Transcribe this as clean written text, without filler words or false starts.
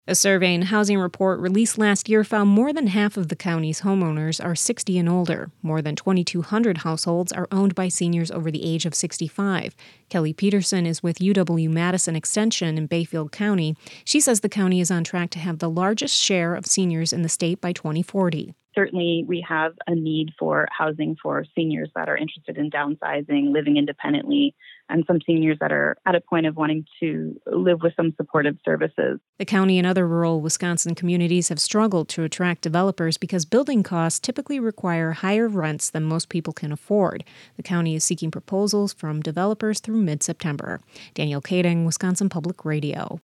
A survey and housing report released last year found more than half of the county's homeowners are 60 and older. More than 2,200 households are owned by seniors over the age of 65. Kelly Peterson is with UW-Madison Extension in Bayfield County. She says the county is on track to have the largest share of seniors in the state by 2040. Certainly, we have a need for housing for seniors that are interested in downsizing, living independently, and some seniors that are at a point of wanting to live with some supportive services. The county and other rural Wisconsin communities have struggled to attract developers because building costs typically require higher rents than most people can afford. The county is seeking proposals from developers through mid-September. Danielle Kading, Wisconsin Public Radio.